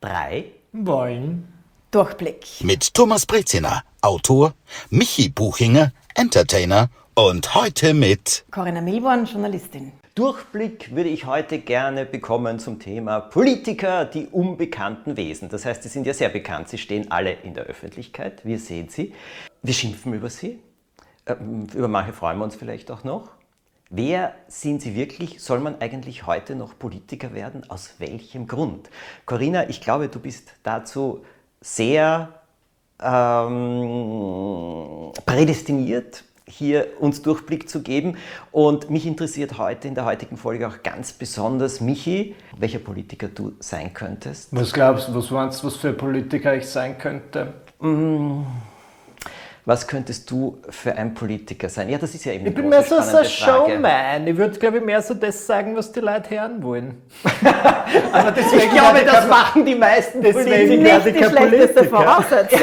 3 wollen. Durchblick. Mit Thomas Breziner, Autor, Michi Buchinger, Entertainer und heute mit Corinna Milborn, Journalistin. Durchblick würde ich heute gerne bekommen zum Thema Politiker, die unbekannten Wesen. Das heißt, sie sind ja sehr bekannt, sie stehen alle in der Öffentlichkeit, wir sehen sie, wir schimpfen über sie, über manche freuen wir uns vielleicht auch noch. Wer sind sie wirklich? Soll man eigentlich heute noch Politiker werden? Aus welchem Grund? Corinna, ich glaube, du bist dazu sehr prädestiniert, hier uns Durchblick zu geben. Und mich interessiert heute in der heutigen Folge auch ganz besonders, Michi, welcher Politiker du sein könntest. Was glaubst du, was meinst du, was für ein Politiker ich sein könnte? Was könntest du für ein Politiker sein? Ja, das ist ja eben Ich bin mehr so ein Showman. Ich würde, glaube ich, mehr so das sagen, was die Leute hören wollen. Aber deswegen ich glaube, das machen die meisten Politiker. Nicht die schlechteste Voraussetzung.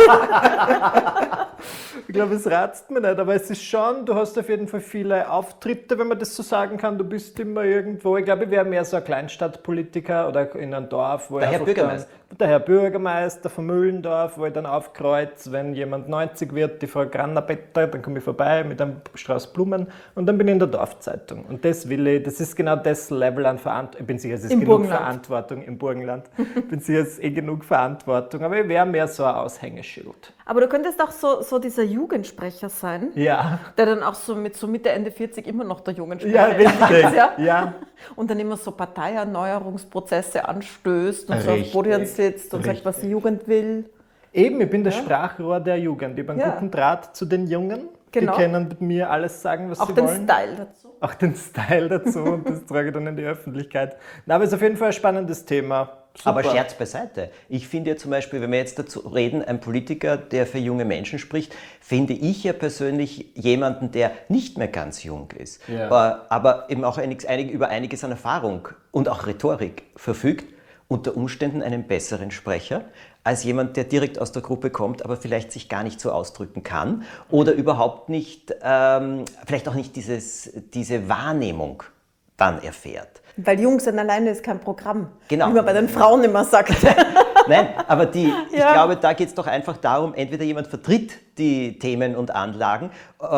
Ich glaube, es ratzt mir nicht, aber es ist schon, du hast auf jeden Fall viele Auftritte, wenn man das so sagen kann. Du bist immer irgendwo, ich glaube, ich wäre mehr so ein Kleinstadtpolitiker oder in einem Dorf, wo der Herr Bürgermeister. Der Herr Bürgermeister von Mühlendorf, wo ich dann aufkreuze, wenn jemand 90 wird, die Frau Grannabetter, dann komme ich vorbei mit einem Strauß Blumen und dann bin ich in der Dorfzeitung. Und das will ich, das ist genau das Level an Verantwortung. Ich bin sicher, es ist genug Verantwortung im Burgenland. Ich bin sicher, es ist genug Verantwortung, aber ich wäre mehr so ein Aushängeschild. Aber du könntest auch so dieser Jugendsprecher sein, ja, der dann auch so mit Mitte, Ende 40 immer noch der Jugendsprecher ja, richtig. ist. Ja? Ja. Und dann immer so Parteierneuerungsprozesse anstößt und so auf Podien sitzt und sagt, was die Jugend will. Eben, ich bin das Sprachrohr der Jugend. Ich habe einen guten Draht zu den Jungen. Genau. Die können mit mir alles sagen, was auch sie wollen. Auch den Style dazu. Auch den Style dazu und das trage ich dann in die Öffentlichkeit. Na, aber es ist auf jeden Fall ein spannendes Thema. Super. Aber Scherz beiseite. Ich finde ja zum Beispiel, wenn wir jetzt dazu reden, ein Politiker, der für junge Menschen spricht, finde ich ja persönlich jemanden, der nicht mehr ganz jung ist, aber eben auch über einiges an Erfahrung und auch Rhetorik verfügt, unter Umständen einen besseren Sprecher, als jemand, der direkt aus der Gruppe kommt, aber vielleicht sich gar nicht so ausdrücken kann oder überhaupt nicht, vielleicht auch nicht diese Wahrnehmung dann erfährt. Weil jung sein alleine ist kein Programm, genau. Wie man bei den Frauen immer sagt. Nein, aber ich glaube, da geht es doch einfach darum, entweder jemand vertritt die Themen und Anliegen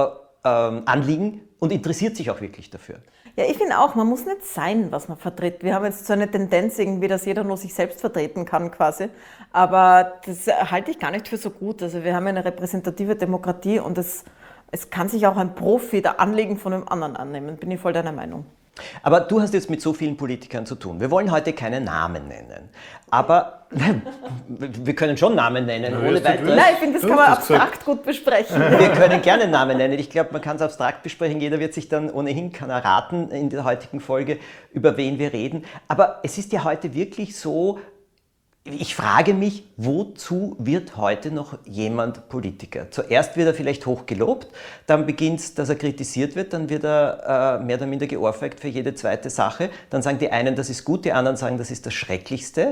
und interessiert sich auch wirklich dafür. Ja, ich finde auch, man muss nicht sein, was man vertritt. Wir haben jetzt so eine Tendenz irgendwie, dass jeder nur sich selbst vertreten kann quasi. Aber das halte ich gar nicht für so gut. Also wir haben eine repräsentative Demokratie und es kann sich auch ein Profi der Anliegen von einem anderen annehmen. Bin ich voll deiner Meinung. Aber du hast jetzt mit so vielen Politikern zu tun. Wir wollen heute keine Namen nennen. Aber wir können schon Namen nennen, ohne weiteres. Nein, ich finde, das kann man abstrakt gut besprechen. Wir können gerne Namen nennen. Ich glaube, man kann es abstrakt besprechen. Jeder wird sich dann ohnehin raten in der heutigen Folge, über wen wir reden. Aber es ist ja heute wirklich so, ich frage mich, wozu wird heute noch jemand Politiker? Zuerst wird er vielleicht hoch gelobt, dann beginnt es, dass er kritisiert wird, dann wird er mehr oder minder geohrfeigt für jede zweite Sache. Dann sagen die einen, das ist gut, die anderen sagen, das ist das Schrecklichste.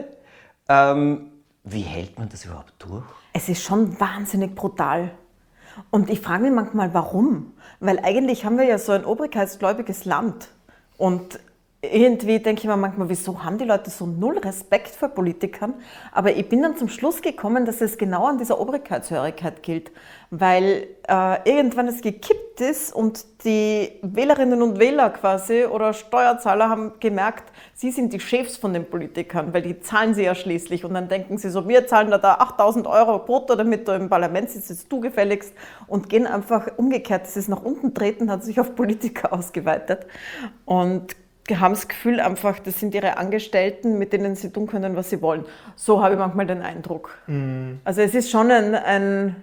Wie hält man das überhaupt durch? Es ist schon wahnsinnig brutal. Und ich frage mich manchmal, warum? Weil eigentlich haben wir ja so ein obrigkeitsgläubiges Land. Und irgendwie denke ich mir manchmal, wieso haben die Leute so null Respekt vor Politikern? Aber ich bin dann zum Schluss gekommen, dass es genau an dieser Obrigkeitshörigkeit gilt. Weil irgendwann es gekippt ist und die Wählerinnen und Wähler quasi oder Steuerzahler haben gemerkt, sie sind die Chefs von den Politikern, weil die zahlen sie ja schließlich. Und dann denken sie so, wir zahlen da 8.000 € brutto, damit du im Parlament sitzt, jetzt du gefälligst. Und gehen einfach umgekehrt, dieses nach unten treten hat sich auf Politiker ausgeweitet. Und haben das Gefühl einfach, das sind ihre Angestellten, mit denen sie tun können, was sie wollen. So habe ich manchmal den Eindruck. Also es ist schon ein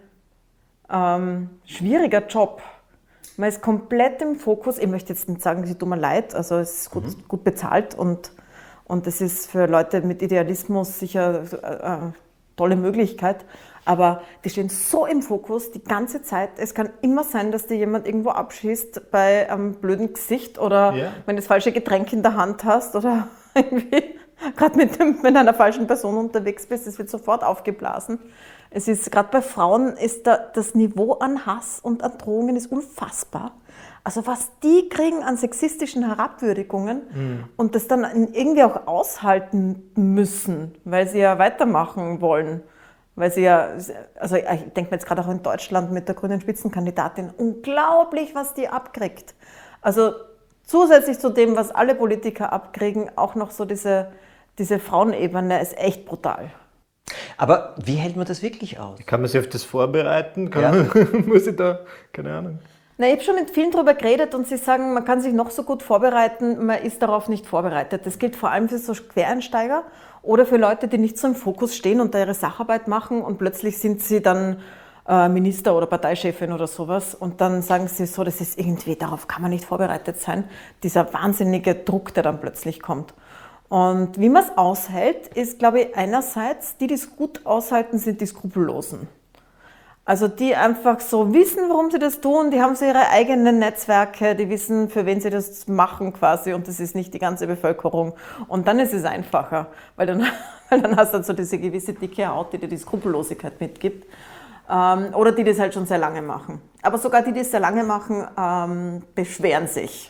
schwieriger Job. Man ist komplett im Fokus. Ich möchte jetzt nicht sagen, sie tut mir leid, also es ist gut bezahlt und es ist für Leute mit Idealismus sicher eine tolle Möglichkeit. Aber die stehen so im Fokus die ganze Zeit. Es kann immer sein, dass dir jemand irgendwo abschießt bei einem blöden Gesicht oder wenn du das falsche Getränk in der Hand hast oder irgendwie gerade mit einer falschen Person unterwegs bist. Es wird sofort aufgeblasen. Es ist gerade bei Frauen ist das Niveau an Hass und an Drohungen ist unfassbar. Also was die kriegen an sexistischen Herabwürdigungen und das dann irgendwie auch aushalten müssen, weil sie ja weitermachen wollen. Weil sie ja, also ich denke mir jetzt gerade auch in Deutschland mit der grünen Spitzenkandidatin, unglaublich, was die abkriegt. Also zusätzlich zu dem, was alle Politiker abkriegen, auch noch so diese Frauenebene ist echt brutal. Aber wie hält man das wirklich aus? Kann man sich auf das vorbereiten? Muss ich da, keine Ahnung. Na, ich habe schon mit vielen darüber geredet und sie sagen, man kann sich noch so gut vorbereiten, man ist darauf nicht vorbereitet. Das gilt vor allem für so Quereinsteiger oder für Leute, die nicht so im Fokus stehen und da ihre Sacharbeit machen und plötzlich sind sie dann Minister oder Parteichefin oder sowas und dann sagen sie so, das ist irgendwie, darauf kann man nicht vorbereitet sein. Dieser wahnsinnige Druck, der dann plötzlich kommt. Und wie man es aushält, ist, glaube ich, einerseits, die es gut aushalten, sind die Skrupellosen. Also die einfach so wissen, warum sie das tun, die haben so ihre eigenen Netzwerke, die wissen, für wen sie das machen quasi und das ist nicht die ganze Bevölkerung. Und dann ist es einfacher, weil dann hast du halt so diese gewisse dicke Haut, die dir die Skrupellosigkeit mitgibt. Oder die das halt schon sehr lange machen. Aber sogar die, die es sehr lange machen, beschweren sich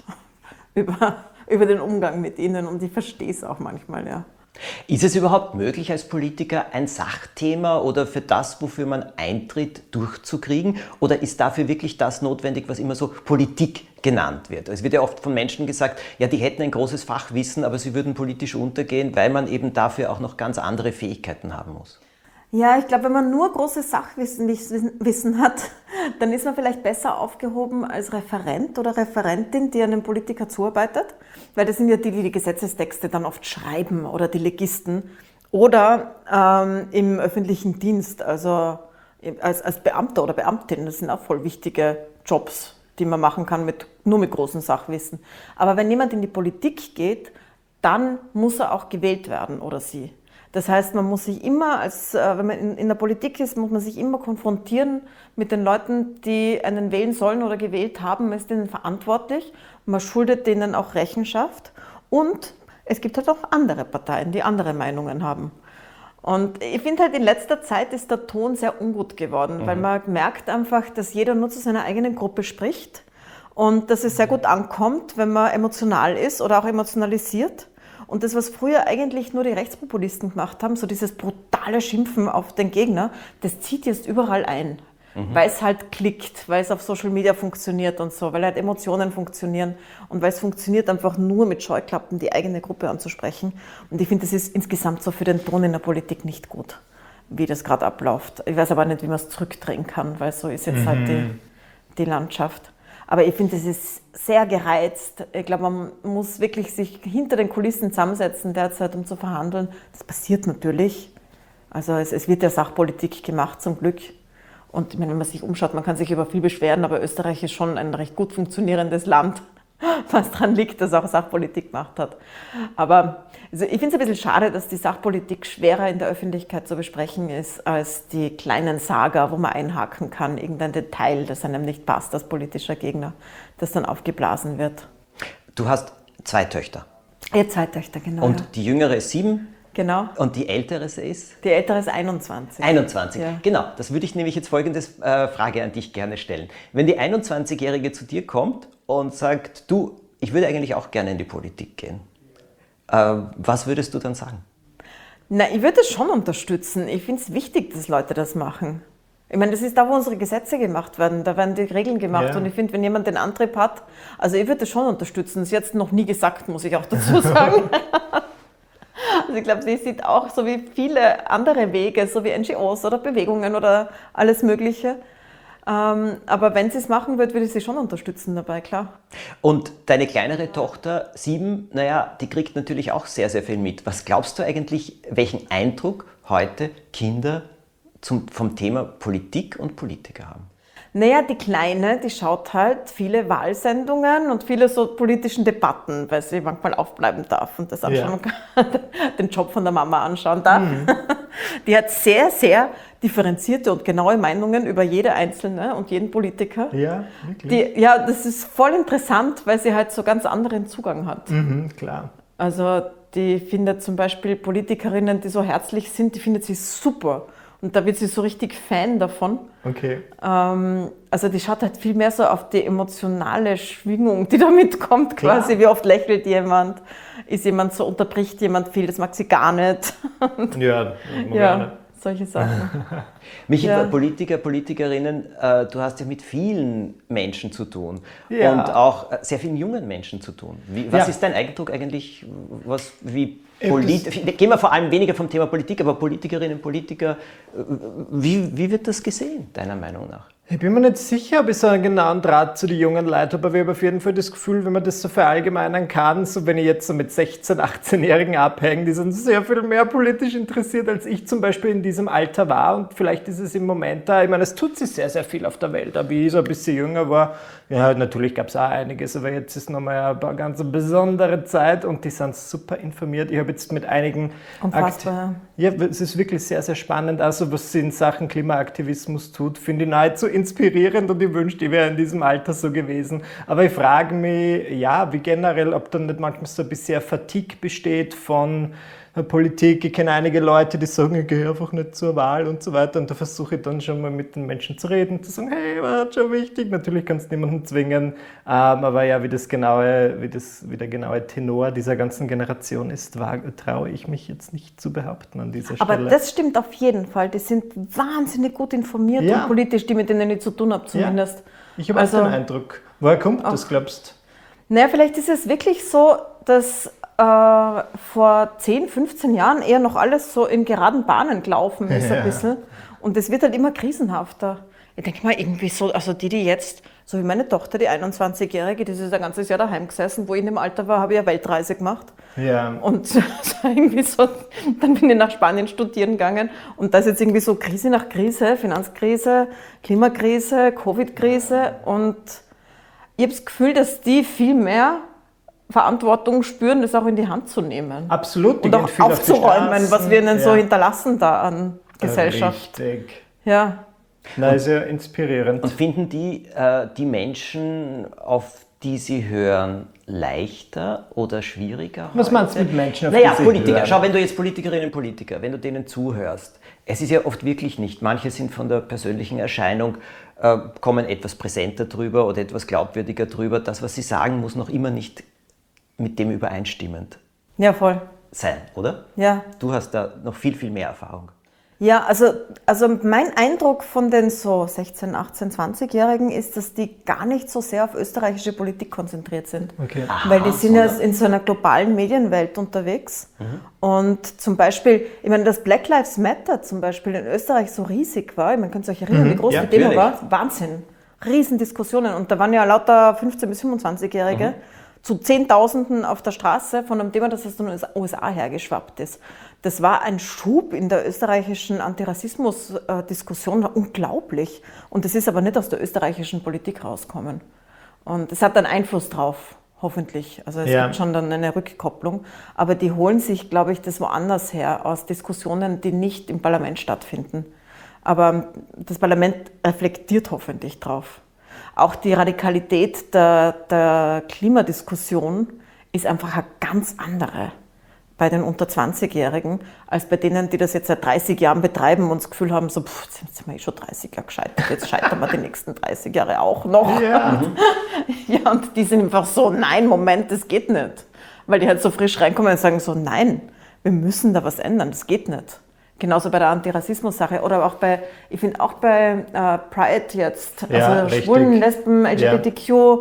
über den Umgang mit ihnen und ich verstehe es auch manchmal, ja. Ist es überhaupt möglich, als Politiker ein Sachthema oder für das, wofür man eintritt, durchzukriegen? Oder ist dafür wirklich das notwendig, was immer so Politik genannt wird? Es wird ja oft von Menschen gesagt, ja, die hätten ein großes Fachwissen, aber sie würden politisch untergehen, weil man eben dafür auch noch ganz andere Fähigkeiten haben muss. Ja, ich glaube, wenn man nur großes Sachwissen hat, dann ist man vielleicht besser aufgehoben als Referent oder Referentin, die einem Politiker zuarbeitet, weil das sind ja die, die die Gesetzestexte dann oft schreiben oder die Legisten oder im öffentlichen Dienst, also als Beamter oder Beamtin, das sind auch voll wichtige Jobs, die man machen kann nur mit großem Sachwissen. Aber wenn jemand in die Politik geht, dann muss er auch gewählt werden oder sie. Das heißt, man muss sich immer, wenn man in der Politik ist, muss man sich immer konfrontieren mit den Leuten, die einen wählen sollen oder gewählt haben. Man ist ihnen verantwortlich, man schuldet denen auch Rechenschaft und es gibt halt auch andere Parteien, die andere Meinungen haben. Und ich finde halt, in letzter Zeit ist der Ton sehr ungut geworden, weil man merkt einfach, dass jeder nur zu seiner eigenen Gruppe spricht und dass es sehr gut ankommt, wenn man emotional ist oder auch emotionalisiert. Und das, was früher eigentlich nur die Rechtspopulisten gemacht haben, so dieses brutale Schimpfen auf den Gegner, das zieht jetzt überall ein, weil es halt klickt, weil es auf Social Media funktioniert und so, weil halt Emotionen funktionieren und weil es funktioniert einfach nur mit Scheuklappen die eigene Gruppe anzusprechen. Und ich finde, das ist insgesamt so für den Ton in der Politik nicht gut, wie das gerade abläuft. Ich weiß aber nicht, wie man es zurückdrehen kann, weil so ist jetzt halt die Landschaft. Aber ich finde, das ist sehr gereizt. Ich glaube, man muss wirklich sich hinter den Kulissen zusammensetzen derzeit, um zu verhandeln. Das passiert natürlich. Also es wird ja Sachpolitik gemacht, zum Glück. Und ich meine, wenn man sich umschaut, man kann sich über viel beschweren, aber Österreich ist schon ein recht gut funktionierendes Land, was daran liegt, dass auch Sachpolitik gemacht hat. Aber also ich finde es ein bisschen schade, dass die Sachpolitik schwerer in der Öffentlichkeit zu besprechen ist als die kleinen Saga, wo man einhaken kann, irgendein Detail, das einem nicht passt als politischer Gegner, das dann aufgeblasen wird. Du hast 2 Töchter. Ja, 2 Töchter, genau. Und ja. die jüngere ist 7. Genau. Und die ältere ist? Die ältere ist 21. 21, ja. Genau. Das würde ich nämlich jetzt folgende Frage an dich gerne stellen. Wenn die 21-Jährige zu dir kommt und sagt, du, ich würde eigentlich auch gerne in die Politik gehen, was würdest du dann sagen? Na, ich würde es schon unterstützen. Ich finde es wichtig, dass Leute das machen. Ich meine, das ist da, wo unsere Gesetze gemacht werden. Da werden die Regeln gemacht. Ja. Und ich finde, wenn jemand den Antrieb hat, also ich würde das schon unterstützen. Das ist jetzt noch nie gesagt, muss ich auch dazu sagen. Also ich glaube, sie sieht auch so wie viele andere Wege, so wie NGOs oder Bewegungen oder alles Mögliche. Aber wenn sie es machen wird, würde ich sie schon unterstützen dabei, klar. Und deine kleinere Tochter, 7, naja, die kriegt natürlich auch sehr, sehr viel mit. Was glaubst du eigentlich, welchen Eindruck heute Kinder vom Thema Politik und Politiker haben? Naja, die Kleine, die schaut halt viele Wahlsendungen und viele so politischen Debatten, weil sie manchmal aufbleiben darf und das anschauen kann, den Job von der Mama anschauen darf. Die hat sehr, sehr differenzierte und genaue Meinungen über jede Einzelne und jeden Politiker. Ja, wirklich? Ja, das ist voll interessant, weil sie halt so ganz anderen Zugang hat. Klar. Also die findet zum Beispiel Politikerinnen, die so herzlich sind, die findet sie super. Und da wird sie so richtig Fan davon. Okay. Also die schaut halt viel mehr so auf die emotionale Schwingung, die da mitkommt quasi. Klar. Wie oft lächelt jemand, ist jemand so, unterbricht jemand viel, das mag sie gar nicht. Ja, Ja, solche Sachen. Michi, Ja. Politiker, Politikerinnen, du hast ja mit vielen Menschen zu tun Ja. und auch sehr vielen jungen Menschen zu tun. Was Ja. ist dein Eindruck eigentlich, gehen wir vor allem weniger vom Thema Politik, aber Politikerinnen, Politiker, wie wird das gesehen, deiner Meinung nach? Ich bin mir nicht sicher, ob ich so einen genauen Draht zu den jungen Leuten habe, aber ich habe auf jeden Fall das Gefühl, wenn man das so verallgemeinern kann, so wenn ich jetzt so mit 16-, 18-Jährigen abhänge, die sind sehr viel mehr politisch interessiert, als ich zum Beispiel in diesem Alter war, und vielleicht ist es im Moment da, ich meine, es tut sich sehr, sehr viel auf der Welt, aber wie ich so ein bisschen jünger war, ja, natürlich gab es auch einiges, aber jetzt ist nochmal eine ganz besondere Zeit und die sind super informiert. Ich habe jetzt mit einigen... Unfassbar. Ja, es ist wirklich sehr, sehr spannend. Also was sie in Sachen Klimaaktivismus tut, finde ich nahezu inspirierend, und ich wünschte, ich wäre in diesem Alter so gewesen. Aber ich frage mich, ja, wie generell, ob dann nicht manchmal so ein bisschen Fatigue besteht von Politik. Ich kenne einige Leute, die sagen, ich gehe einfach nicht zur Wahl und so weiter, und da versuche ich dann schon mal mit den Menschen zu reden, zu sagen, hey, war schon wichtig. Natürlich kannst du niemanden zwingen, aber ja, wie der genaue Tenor dieser ganzen Generation ist, traue ich mich jetzt nicht zu behaupten an dieser Aber Stelle. das stimmt auf jeden Fall. Die sind wahnsinnig gut informiert Ja. und politisch, die mit denen ich zu tun habe zumindest. Ich habe auch den Eindruck. Woher kommt das, glaubst Naja, vielleicht ist es wirklich so, dass vor 10, 15 Jahren eher noch alles so in geraden Bahnen gelaufen ist Ja. ein bisschen. Und es wird halt immer krisenhafter. Ich denke mal irgendwie so, also die jetzt, so wie meine Tochter, die 21-Jährige, die ist ein ganzes Jahr daheim gesessen, wo ich in dem Alter war, habe ich eine Weltreise gemacht. du? Ja. Und so irgendwie so, dann bin ich nach Spanien studieren gegangen, und da ist jetzt irgendwie so Krise nach Krise, Finanzkrise, Klimakrise, Covid-Krise, und ich habe das Gefühl, dass die viel mehr Verantwortung spüren, das auch in die Hand zu nehmen. Absolut. die Und gehen auch viel auf die aufzuräumen, Straßen. was wir ihnen so Ja. hinterlassen da an Gesellschaft. Richtig. Ja. Na, ist ja inspirierend. Und finden die Menschen, auf die sie hören, leichter oder schwieriger? Was meinst du mit Menschen, auf Naja, die sie Politiker. hören? Schau, wenn du jetzt Politikerinnen und Politiker, wenn du denen zuhörst, es ist ja oft wirklich nicht. Manche sind von der persönlichen Erscheinung, kommen etwas präsenter drüber oder etwas glaubwürdiger drüber. Das, was sie sagen, muss noch immer nicht mit dem übereinstimmend Ja, voll. sein, oder? Ja. Du hast da noch viel, viel mehr Erfahrung. Ja, also mein Eindruck von den so 16, 18, 20-Jährigen ist, dass die gar nicht so sehr auf österreichische Politik konzentriert sind. Okay. Weil die sind ja in so einer globalen Medienwelt unterwegs. Und zum Beispiel, ich meine, dass Black Lives Matter zum Beispiel in Österreich so riesig war, man kann sich erinnern, wie groß Ja, die Demo natürlich. war, Wahnsinn. Riesendiskussionen. Und da waren ja lauter 15- bis 25-Jährige zu Zehntausenden auf der Straße von einem Thema, das aus den USA hergeschwappt ist. Das war ein Schub in der österreichischen Antirassismus-Diskussion, war unglaublich. Und das ist aber nicht aus der österreichischen Politik rausgekommen. Und es hat einen Einfluss drauf, hoffentlich. Also es Ja. gibt schon dann eine Rückkopplung. Aber die holen sich, glaube ich, das woanders her, aus Diskussionen, die nicht im Parlament stattfinden. Aber das Parlament reflektiert hoffentlich drauf. Auch die Radikalität der Klimadiskussion ist einfach eine ganz andere bei den unter 20-Jährigen, als bei denen, die das jetzt seit 30 Jahren betreiben und das Gefühl haben, so, jetzt sind wir schon 30 Jahre gescheitert, jetzt scheitern wir die nächsten 30 Jahre auch noch. Ja. Ja, und die sind einfach so, nein, Moment, das geht nicht. Weil die halt so frisch reinkommen und sagen so, nein, wir müssen da was ändern, das geht nicht. Genauso bei der Antirassismus-Sache oder auch ich finde auch bei Pride jetzt, Ja, also richtig. Schwulen, Lesben, LGBTQ,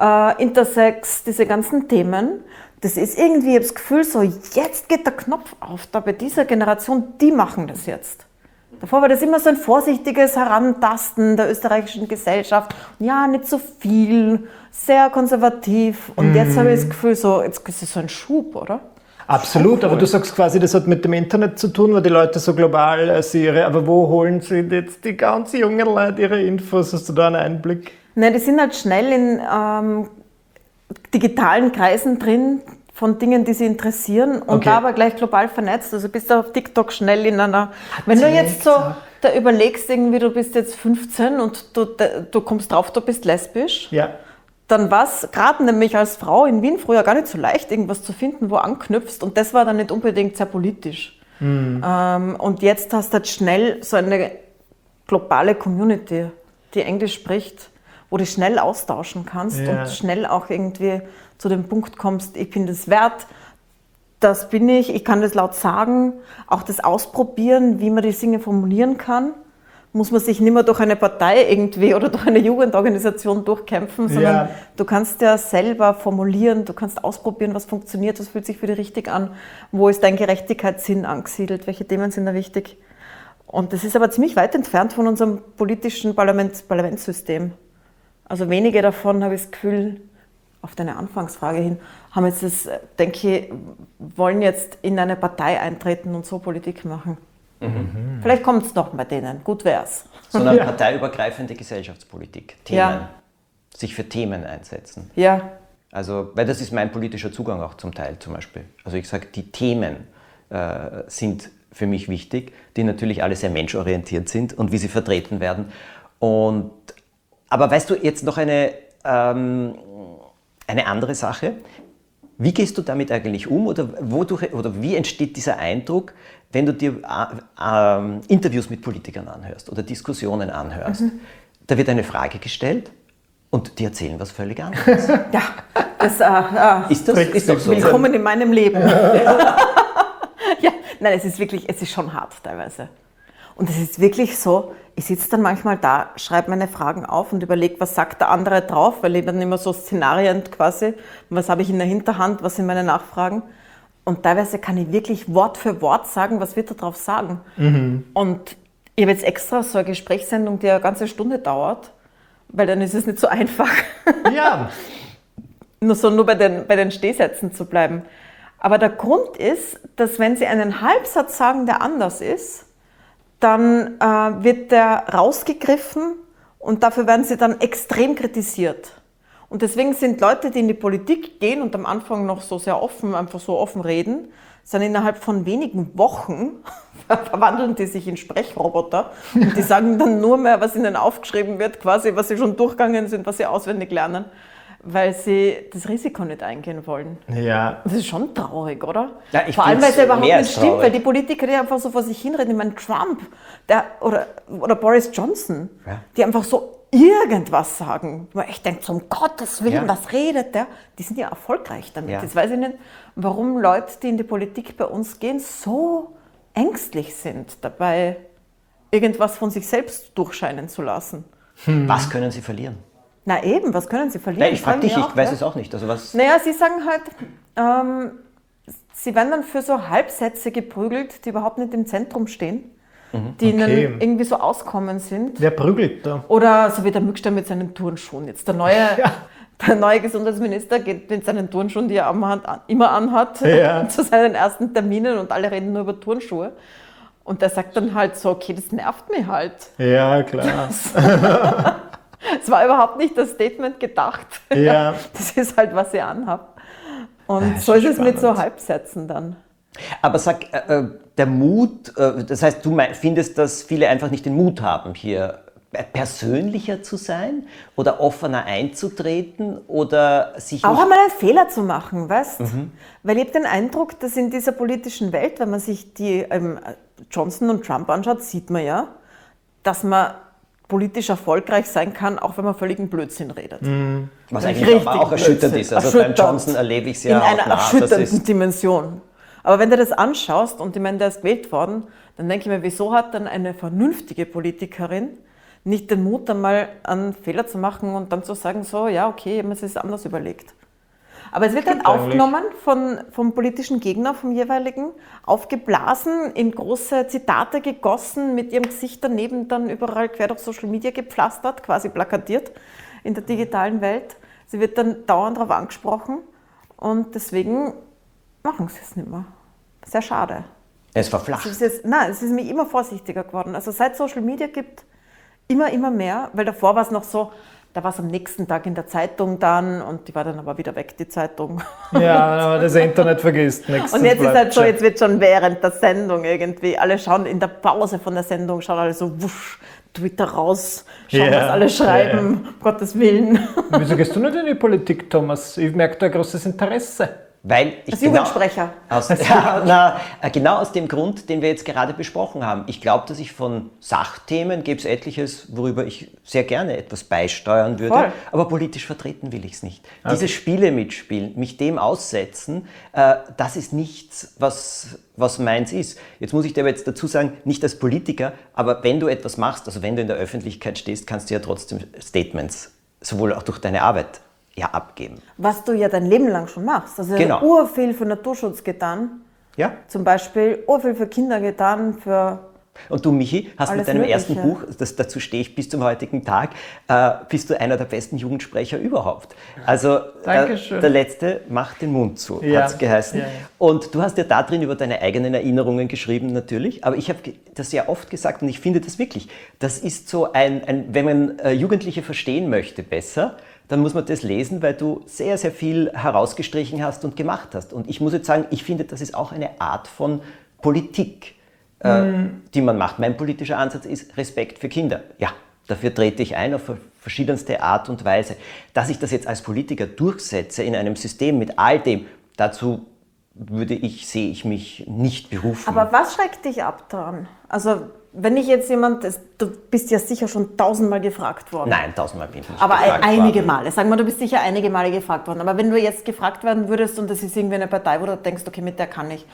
Intersex, diese ganzen Themen, das ist irgendwie, ich habe das Gefühl, so jetzt geht der Knopf auf, da bei dieser Generation, die machen das jetzt. Davor war das immer so ein vorsichtiges Herantasten der österreichischen Gesellschaft. Ja, nicht so viel, sehr konservativ. Und jetzt habe ich das Gefühl, so, jetzt ist es so ein Schub, oder? Absolut, aber du sagst quasi, das hat mit dem Internet zu tun, weil die Leute so global aber wo holen sie jetzt die ganz jungen Leute ihre Infos? Hast du da einen Einblick? Nein, die sind halt schnell in digitalen Kreisen drin von Dingen, die sie interessieren und Okay. da aber gleich global vernetzt. Also bist du auf TikTok schnell in einer... Wenn du jetzt so da überlegst, irgendwie du bist jetzt 15 und du kommst drauf, du bist lesbisch, Ja. dann war es gerade nämlich als Frau in Wien früher gar nicht so leicht, irgendwas zu finden, wo anknüpfst. Und das war dann nicht unbedingt sehr politisch. Und jetzt hast du halt schnell so eine globale Community, die Englisch spricht, wo du schnell austauschen kannst und schnell auch irgendwie zu dem Punkt kommst, ich bin das wert, das bin ich kann das laut sagen, auch das Ausprobieren, wie man die Dinge formulieren kann, muss man sich nicht mehr durch eine Partei irgendwie oder durch eine Jugendorganisation durchkämpfen, sondern du kannst ja selber formulieren, du kannst ausprobieren, was funktioniert, was fühlt sich für dich richtig an, wo ist dein Gerechtigkeitssinn angesiedelt, welche Themen sind da wichtig. Und das ist aber ziemlich weit entfernt von unserem politischen Parlamentssystem. Also wenige davon, habe ich das Gefühl, auf deine Anfangsfrage hin, haben jetzt das, denke ich, wollen jetzt in eine Partei eintreten und so Politik machen. Vielleicht kommt es noch bei denen, gut wär's. So eine parteiübergreifende Gesellschaftspolitik, Themen, sich für Themen einsetzen. Ja. Also, weil das ist mein politischer Zugang auch zum Teil zum Beispiel. Also ich sage, die Themen sind für mich wichtig, die natürlich alle sehr menschorientiert sind und wie sie vertreten werden. Aber weißt du, jetzt noch eine andere Sache. Wie gehst du damit eigentlich um oder wie entsteht dieser Eindruck, wenn du dir Interviews mit Politikern anhörst oder Diskussionen anhörst? Da wird eine Frage gestellt und die erzählen was völlig anderes. Ja, Ist das so? Willkommen in meinem Leben. Ja, nein, es ist schon hart teilweise. Und es ist wirklich so, ich sitze dann manchmal da, schreibe meine Fragen auf und überlege, was sagt der andere drauf, weil ich dann immer so Szenarien quasi, was habe ich in der Hinterhand, was sind meine Nachfragen. Und teilweise kann ich wirklich Wort für Wort sagen, was wird er drauf sagen. Und ich habe jetzt extra so eine Gesprächssendung, die eine ganze Stunde dauert, weil dann ist es nicht so einfach. Ja. nur bei den Stehsätzen zu bleiben. Aber der Grund ist, dass wenn Sie einen Halbsatz sagen, der anders ist, dann wird der rausgegriffen und dafür werden sie dann extrem kritisiert. Und deswegen sind Leute, die in die Politik gehen und am Anfang noch so sehr offen, einfach so offen reden, sind innerhalb von wenigen Wochen verwandeln die sich in Sprechroboter und die sagen dann nur mehr, was ihnen aufgeschrieben wird, quasi, was sie schon durchgegangen sind, was sie auswendig lernen, weil sie das Risiko nicht eingehen wollen. Ja. Das ist schon traurig, oder? Ja, ich vor allem, weil es find's ja überhaupt mehr nicht als stimmt, traurig. weil die Politiker, die einfach so vor sich hinreden, ich meine Trump oder Boris Johnson, die einfach so irgendwas sagen, wo man echt denkt, um Gottes Willen, was redet der? Die sind ja erfolgreich damit. Ja. Jetzt weiß ich nicht, warum Leute, die in die Politik bei uns gehen, so ängstlich sind, dabei irgendwas von sich selbst durchscheinen zu lassen. Was können sie verlieren? Na eben, was können sie verlieren? Nein, ich frage dich, mich ich weiß es auch nicht. Also was? Naja, sie sagen halt, sie werden dann für so Halbsätze geprügelt, die überhaupt nicht im Zentrum stehen, die ihnen irgendwie so auskommen sind. Wer prügelt da? Oder so wie der Mückstein mit seinen Turnschuhen. Jetzt der neue Gesundheitsminister geht mit seinen Turnschuhen, die er immer anhat, zu seinen ersten Terminen und alle reden nur über Turnschuhe. Und der sagt dann halt so, okay, das nervt mich halt. Ja, klar. Es war überhaupt nicht das Statement gedacht. Ja. Das ist halt, was ich anhabe. Und so ist es mit so Halbsätzen dann. Aber sag, der Mut, das heißt, du findest, dass viele einfach nicht den Mut haben, hier persönlicher zu sein oder offener einzutreten oder sich Auch nicht... einmal einen Fehler zu machen, weißt? Weil ich habe den Eindruck, dass in dieser politischen Welt, wenn man sich die Johnson und Trump anschaut, sieht man ja, dass man politisch erfolgreich sein kann, auch wenn man völligen Blödsinn redet. Was eigentlich auch erschütternd ist. Also beim Johnson erlebe ich es ja in einer auch nah. erschütternden Dimension. Aber wenn du das anschaust und ich meine, der ist gewählt worden, dann denke ich mir, wieso hat dann eine vernünftige Politikerin nicht den Mut, einmal einen Fehler zu machen und dann zu sagen, so, ja, okay, ich habe mir das anders überlegt. Aber es wird dann aufgenommen vom politischen Gegner, vom jeweiligen, aufgeblasen, in große Zitate gegossen, mit ihrem Gesicht daneben dann überall quer durch Social Media gepflastert, quasi plakatiert in der digitalen Welt. Sie wird dann dauernd darauf angesprochen und deswegen machen sie es nicht mehr. Sehr schade. Es verflacht. Es ist nämlich immer vorsichtiger geworden. Also seit Social Media gibt, immer mehr, weil davor war es noch so, da war es am nächsten Tag in der Zeitung dann und die war dann aber wieder weg, die Zeitung. Ja, aber das Internet vergisst nichts. Und jetzt ist halt so, jetzt wird schon während der Sendung irgendwie, alle schauen in der Pause von der Sendung, schauen alle so wusch, Twitter raus, schauen, was alle schreiben, um Gottes Willen. Wieso gehst du nicht in die Politik, Thomas? Ich merke da ein großes Interesse. Weil ich Als Jugendsprecher. Genau aus dem Grund, den wir jetzt gerade besprochen haben. Ich glaube, dass ich von Sachthemen, gäbe es etliches, worüber ich sehr gerne etwas beisteuern würde, Voll. aber politisch vertreten will ich es nicht. Diese Spiele mitspielen, mich dem aussetzen, das ist nichts, was meins ist. Jetzt muss ich dir aber jetzt dazu sagen, nicht als Politiker, aber wenn du etwas machst, also wenn du in der Öffentlichkeit stehst, kannst du ja trotzdem Statements, sowohl auch durch deine Arbeit, abgeben. Was du ja dein Leben lang schon machst. Also Genau. urviel für Naturschutz getan. Ja. Zum Beispiel urviel für Kinder getan, für... Und du, Michi, hast Alles mit deinem Mögliche. ersten Buch, dazu stehe ich bis zum heutigen Tag, bist du einer der besten Jugendsprecher überhaupt. Also Dankeschön. der Letzte macht den Mund zu, Ja. hat es geheißen. Ja, ja. Und du hast ja da drin über deine eigenen Erinnerungen geschrieben natürlich, aber ich habe das ja oft gesagt und ich finde das wirklich, das ist so wenn man Jugendliche verstehen möchte besser, dann muss man das lesen, weil du sehr, sehr viel herausgestrichen hast und gemacht hast. Und ich muss jetzt sagen, ich finde, das ist auch eine Art von Politik, die man macht. Mein politischer Ansatz ist Respekt für Kinder. Ja, dafür trete ich ein auf verschiedenste Art und Weise. Dass ich das jetzt als Politiker durchsetze in einem System mit all dem, dazu sehe ich mich nicht berufen. Aber was schreckt dich ab daran? Also, wenn ich jetzt du bist ja sicher schon 1000-mal gefragt worden. Nein, 1000-mal bin ich nicht Aber gefragt einige worden. Male. Sagen wir, du bist sicher einige Male gefragt worden. Aber wenn du jetzt gefragt werden würdest und das ist irgendwie eine Partei, wo du denkst, okay, mit der kann ich.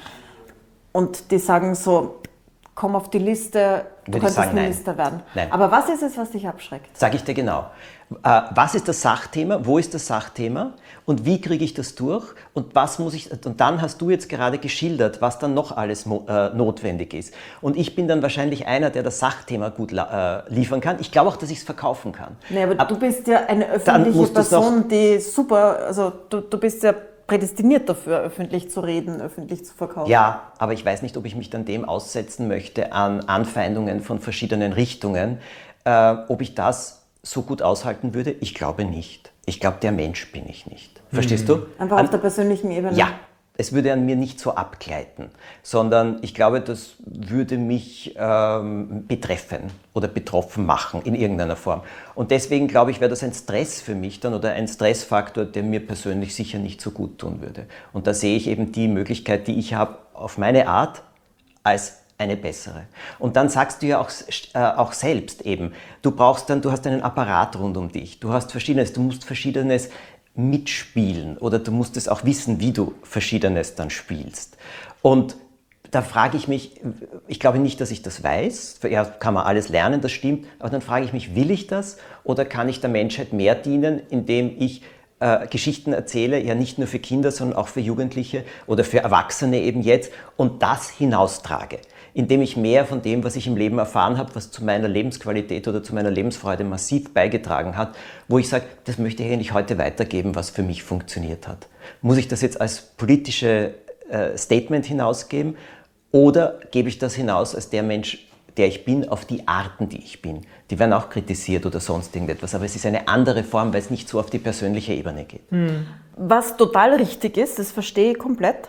Und die sagen so, komm auf die Liste, du Würde ich könntest sagen, nein. Minister werden. Nein. Aber was ist es, was dich abschreckt? Sage ich dir genau. Was ist das Sachthema? Wo ist das Sachthema? Und wie kriege ich das durch? Und und dann hast du jetzt gerade geschildert, was dann noch alles notwendig ist. Und ich bin dann wahrscheinlich einer, der das Sachthema gut liefern kann. Ich glaube auch, dass ich es verkaufen kann. Nee, aber du bist ja eine Dann öffentliche musst du's Person, die super, also du bist ja prädestiniert dafür, öffentlich zu reden, öffentlich zu verkaufen. Ja, aber ich weiß nicht, ob ich mich dann dem aussetzen möchte an Anfeindungen von verschiedenen Richtungen. Ob ich das so gut aushalten würde? Ich glaube nicht. Ich glaube, der Mensch bin ich nicht. Verstehst du? Einfach auf der persönlichen Ebene. Ja, es würde an mir nicht so abgleiten, sondern ich glaube, das würde mich betreffen oder betroffen machen in irgendeiner Form. Und deswegen glaube ich, wäre das ein Stress für mich dann oder ein Stressfaktor, der mir persönlich sicher nicht so gut tun würde. Und da sehe ich eben die Möglichkeit, die ich habe, auf meine Art als eine bessere. Und dann sagst du ja auch selbst eben, du hast einen Apparat rund um dich, du musst Verschiedenes mitspielen oder du musst es auch wissen, wie du Verschiedenes dann spielst. Und da frage ich mich, ich glaube nicht, dass ich das weiß, ja, kann man alles lernen, das stimmt, aber dann frage ich mich, will ich das oder kann ich der Menschheit mehr dienen, indem ich Geschichten erzähle, ja nicht nur für Kinder, sondern auch für Jugendliche oder für Erwachsene eben jetzt und das hinaustrage, indem ich mehr von dem, was ich im Leben erfahren habe, was zu meiner Lebensqualität oder zu meiner Lebensfreude massiv beigetragen hat, wo ich sage, das möchte ich eigentlich heute weitergeben, was für mich funktioniert hat. Muss ich das jetzt als politische Statement hinausgeben oder gebe ich das hinaus als der Mensch, der ich bin, auf die Arten, die ich bin? Die werden auch kritisiert oder sonst irgendetwas, aber es ist eine andere Form, weil es nicht so auf die persönliche Ebene geht. Was total richtig ist, das verstehe ich komplett.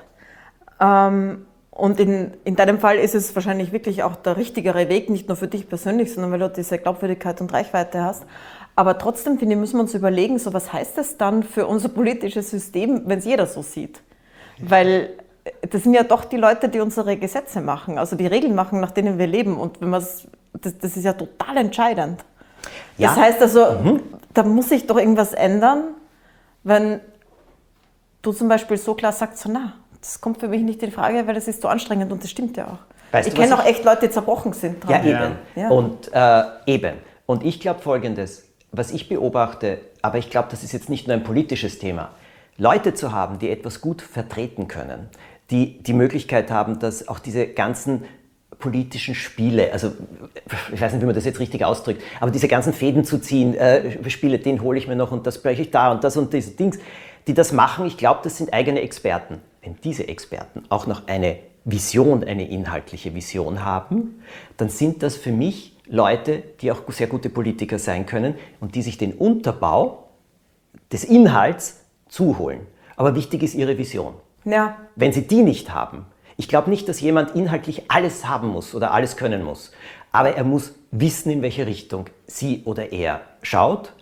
Und in deinem Fall ist es wahrscheinlich wirklich auch der richtigere Weg, nicht nur für dich persönlich, sondern weil du diese Glaubwürdigkeit und Reichweite hast. Aber trotzdem, finde ich, müssen wir uns überlegen, so was heißt das dann für unser politisches System, wenn es jeder so sieht? Weil das sind ja doch die Leute, die unsere Gesetze machen, also die Regeln machen, nach denen wir leben. Und wenn das ist ja total entscheidend. Ja. Das heißt also, da muss sich doch irgendwas ändern, wenn du zum Beispiel so klar sagst, so na, das kommt für mich nicht in Frage, weil das ist so anstrengend und das stimmt ja auch. Weißt ich du, was kenne auch echt Leute, die zerbrochen sind Ja, dran. eben. Ja. Und eben. Und ich glaube Folgendes, was ich beobachte, aber ich glaube, das ist jetzt nicht nur ein politisches Thema, Leute zu haben, die etwas gut vertreten können, die die Möglichkeit haben, dass auch diese ganzen politischen Spiele, also ich weiß nicht, wie man das jetzt richtig ausdrückt, aber diese ganzen Fäden zu ziehen, Spiele, den hole ich mir noch und das spreche ich da und das und diese Dings, die das machen, ich glaube, das sind eigene Experten. Wenn diese Experten auch noch eine Vision, eine inhaltliche Vision haben, dann sind das für mich Leute, die auch sehr gute Politiker sein können und die sich den Unterbau des Inhalts zuholen. Aber wichtig ist ihre Vision. Ja. Wenn sie die nicht haben, ich glaube nicht, dass jemand inhaltlich alles haben muss oder alles können muss, aber er muss wissen, in welche Richtung sie oder er schaut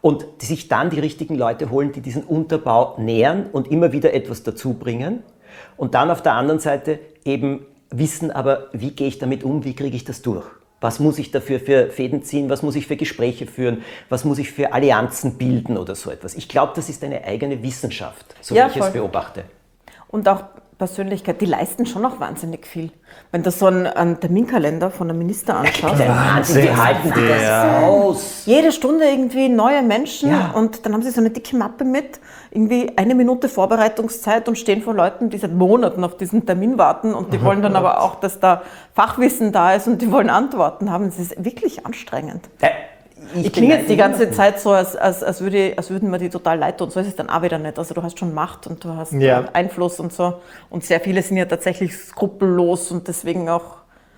und sich dann die richtigen Leute holen, die diesen Unterbau nähern und immer wieder etwas dazu bringen. Und dann auf der anderen Seite eben wissen, aber wie gehe ich damit um, wie kriege ich das durch? Was muss ich dafür für Fäden ziehen, was muss ich für Gespräche führen, was muss ich für Allianzen bilden oder so etwas. Ich glaube, das ist eine eigene Wissenschaft, so wie ich es beobachte. Und auch Persönlichkeit, die leisten schon noch wahnsinnig viel. Wenn du so einen Terminkalender von einem Minister anschaust. Wahnsinn, wie halten die das aus? Jede Stunde irgendwie neue Menschen und dann haben sie so eine dicke Mappe mit, irgendwie 1 Minute Vorbereitungszeit und stehen vor Leuten, die seit Monaten auf diesen Termin warten und die wollen dann aber auch, dass da Fachwissen da ist und die wollen Antworten haben. Es ist wirklich anstrengend. Ich klinge jetzt die ganze Zeit so, als würden mir die total leid tun. So ist es dann auch wieder nicht. Also du hast schon Macht und du hast Einfluss und so. Und sehr viele sind ja tatsächlich skrupellos und deswegen auch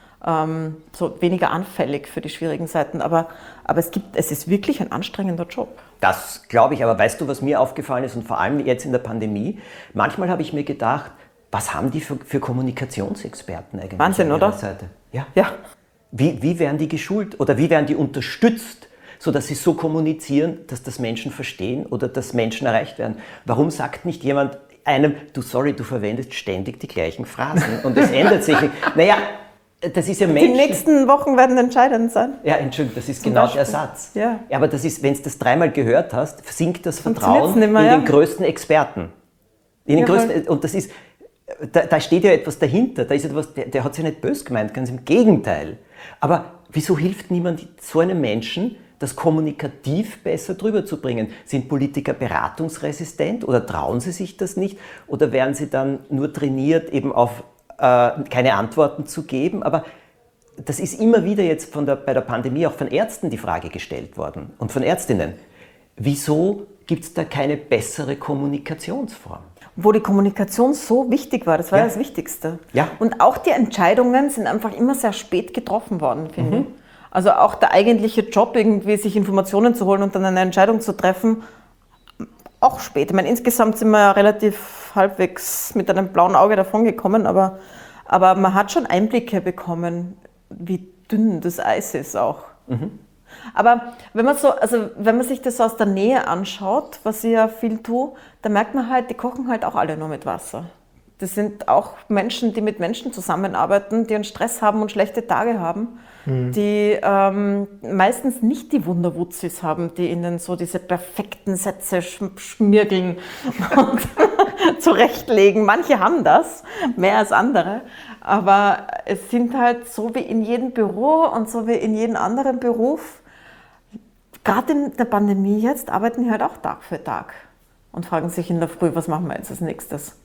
so weniger anfällig für die schwierigen Seiten. Aber es ist wirklich ein anstrengender Job. Das glaube ich. Aber weißt du, was mir aufgefallen ist und vor allem jetzt in der Pandemie? Manchmal habe ich mir gedacht, was haben die für Kommunikationsexperten eigentlich? Wahnsinn, an ihrer oder? Seite? Ja. Wie werden die geschult oder wie werden die unterstützt, sodass sie so kommunizieren, dass das Menschen verstehen oder dass Menschen erreicht werden? Warum sagt nicht jemand einem, du verwendest ständig die gleichen Phrasen und es ändert sich nicht? Naja, das ist ja menschlich. Die nächsten Wochen werden entscheidend sein. Ja, Entschuldigung, das ist genau der Satz. Ja. Aber das ist, wenn du das 3-mal gehört hast, sinkt das Vertrauen nicht mehr, in den größten Experten. Und das ist, da steht ja etwas dahinter, da ist etwas, der hat sich nicht böse gemeint, ganz im Gegenteil. Aber wieso hilft niemand so einem Menschen, das kommunikativ besser drüber zu bringen? Sind Politiker beratungsresistent oder trauen sie sich das nicht? Oder werden sie dann nur trainiert, eben auf keine Antworten zu geben? Aber das ist immer wieder jetzt bei der Pandemie auch von Ärzten die Frage gestellt worden und von Ärztinnen. Wieso gibt es da keine bessere Kommunikationsform? Wo die Kommunikation so wichtig war, das war ja das Wichtigste. Ja. Und auch die Entscheidungen sind einfach immer sehr spät getroffen worden, finde ich. Also auch der eigentliche Job, irgendwie sich Informationen zu holen und dann eine Entscheidung zu treffen, auch spät. Ich meine, insgesamt sind wir ja relativ halbwegs mit einem blauen Auge davongekommen, aber man hat schon Einblicke bekommen, wie dünn das Eis ist auch. Aber wenn man sich das aus der Nähe anschaut, was ich ja viel tue, dann merkt man halt, die kochen halt auch alle nur mit Wasser. Das sind auch Menschen, die mit Menschen zusammenarbeiten, die einen Stress haben und schlechte Tage haben, die meistens nicht die Wunderwutzis haben, die ihnen so diese perfekten Sätze schmirgeln und zurechtlegen. Manche haben das, mehr als andere, aber es sind halt so wie in jedem Büro und so wie in jedem anderen Beruf, gerade in der Pandemie jetzt, arbeiten die halt auch Tag für Tag und fragen sich in der Früh, was machen wir jetzt als nächstes?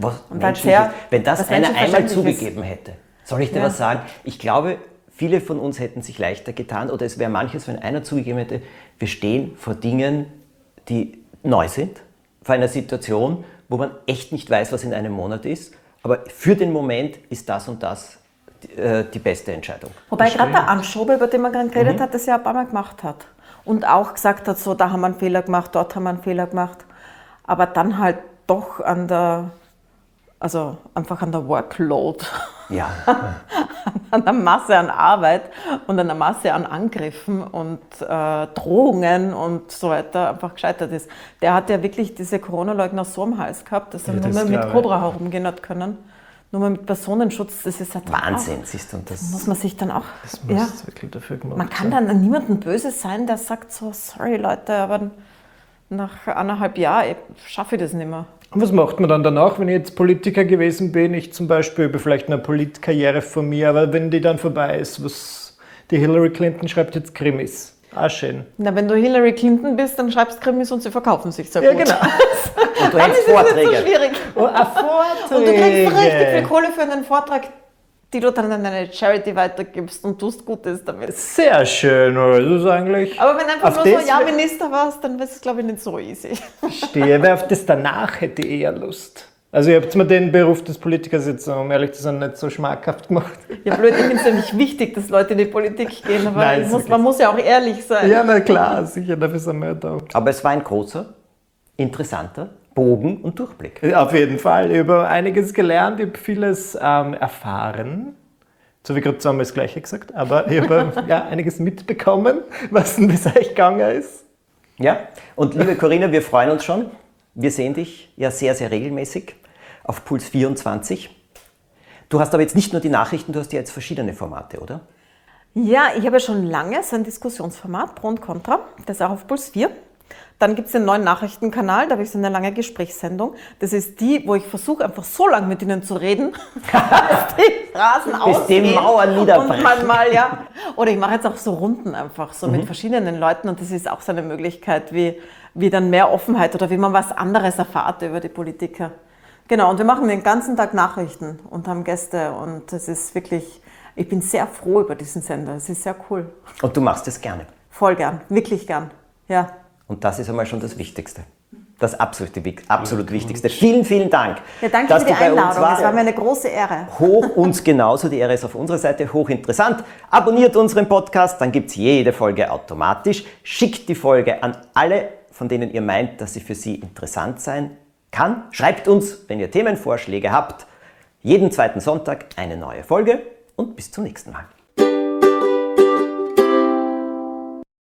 Wenn das einer einmal zugegeben hätte, soll ich dir was sagen? Ich glaube, viele von uns hätten sich leichter getan oder es wäre manches, wenn einer zugegeben hätte, wir stehen vor Dingen, die neu sind, vor einer Situation, wo man echt nicht weiß, was in einem Monat ist, aber für den Moment ist das und das die beste Entscheidung. Wobei gerade der Anschober, über den man gerade geredet hat, das ja ein paar Mal gemacht hat und auch gesagt hat, so da haben wir einen Fehler gemacht, dort haben wir einen Fehler gemacht, aber dann halt doch einfach an der Workload, an der Masse an Arbeit und an der Masse an Angriffen und Drohungen und so weiter einfach gescheitert ist. Der hat ja wirklich diese Corona-Leugner so am Hals gehabt, dass er nur mehr mit Cobra herumgehen hat können. Nur mal mit Personenschutz, das ist halt Wahnsinn, siehst du. Und das muss man sich dann auch... Das muss wirklich dafür gemacht man kann dann niemandem böse sein, der sagt so, sorry Leute, aber nach 1,5 Jahren schaffe ich das nicht mehr. Und was macht man dann danach, wenn ich jetzt Politiker gewesen bin? Ich zum Beispiel über vielleicht eine Politkarriere von mir, aber wenn die dann vorbei ist, was die Hillary Clinton schreibt jetzt Krimis. Ah, schön. Na, wenn du Hillary Clinton bist, dann schreibst du Krimis und sie verkaufen sich sehr gut. Ja, genau. Und du hältst Vorträge. Das ist nicht so schwierig. Vorträge. Und du kriegst richtig viel Kohle für einen Vortrag, die du dann an eine Charity weitergibst und tust Gutes damit. Sehr schön, oder? Das ist eigentlich... Aber wenn du einfach nur so Minister warst, dann wäre es, glaube ich, nicht so easy. Verstehe, wer auf das danach hätte eher Lust. Also ihr habt mir den Beruf des Politikers jetzt, um ehrlich zu sein, nicht so schmackhaft gemacht. Ja, blöd, ich finde es ja nicht wichtig, dass Leute in die Politik gehen, aber Nein, man muss ja auch ehrlich sein. Ja, na klar, sicher, dafür sind wir da. Aber es war ein großer, interessanter Bogen und Durchblick. Auf jeden Fall, ich habe einiges gelernt, ich habe vieles erfahren. So wie gerade zusammen das Gleiche gesagt, aber ich habe einiges mitbekommen, was denn bis euch gegangen ist. Ja, und liebe Corinna, wir freuen uns schon. Wir sehen dich ja sehr, sehr regelmäßig auf Puls 24. Du hast aber jetzt nicht nur die Nachrichten, du hast ja jetzt verschiedene Formate, oder? Ja, ich habe ja schon lange so ein Diskussionsformat, Pro und Contra, das ist auch auf Puls 4. Dann gibt es den neuen Nachrichtenkanal, da habe ich so eine lange Gesprächssendung. Das ist die, wo ich versuche, einfach so lange mit ihnen zu reden, dass die Phrasen bis die ausgehen. Mauern niederbrechen. Und manchmal, ja. Oder ich mache jetzt auch so Runden einfach, so mit verschiedenen Leuten. Und das ist auch so eine Möglichkeit, wie dann mehr Offenheit oder wie man was anderes erfahrt über die Politiker. Genau, und wir machen den ganzen Tag Nachrichten und haben Gäste. Und das ist wirklich, ich bin sehr froh über diesen Sender. Es ist sehr cool. Und du machst es gerne. Voll gern, wirklich gern, ja. Und das ist einmal schon das Wichtigste. Das absolut Wichtigste. Vielen, vielen Dank. Ja, danke dass für die du bei uns Einladung. warst. Es war mir eine große Ehre. Hoch uns genauso, die Ehre ist auf unserer Seite, hochinteressant. Abonniert unseren Podcast, dann gibt es jede Folge automatisch. Schickt die Folge an alle, von denen ihr meint, dass sie für sie interessant sein kann. Schreibt uns, wenn ihr Themenvorschläge habt. Jeden zweiten Sonntag eine neue Folge und bis zum nächsten Mal.